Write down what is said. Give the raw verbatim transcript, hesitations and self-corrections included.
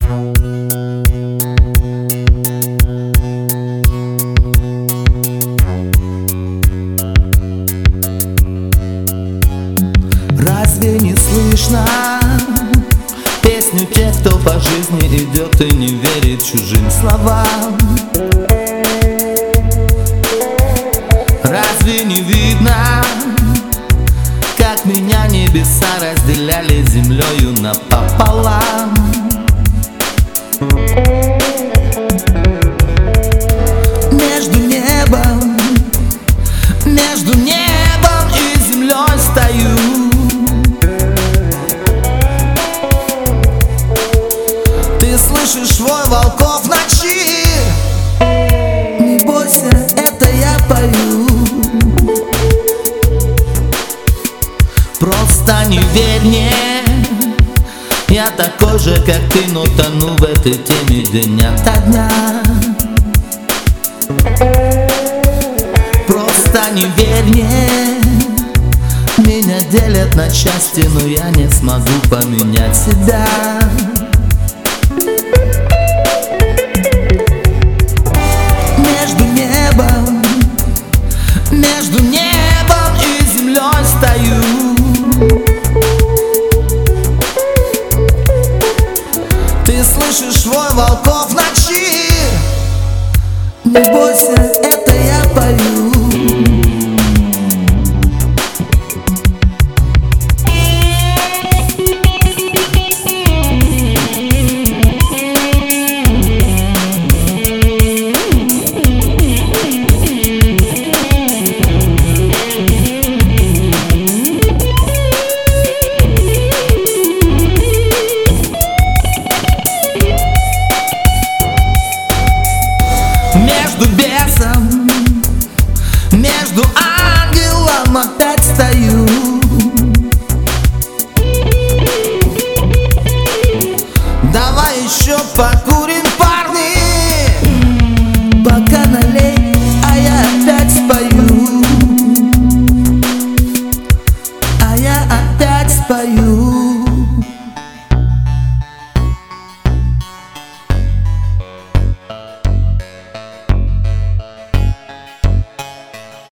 Разве не слышно песню тех, кто по жизни идет и не верит чужим словам? Разве не видно, как меня небеса разделяли землею напополам? Между небом, между небом и землей стою. Ты слышишь вой волков в ночи? Не бойся, это я пою. Просто не верь мне, я такой же, как ты, но тону в этой теме день ото дня. Просто не верь мне, меня делят на части, но я не смогу поменять себя. Между небом, между небом и землей стою. Ты слышишь вой волков в ночи? Не бойся, это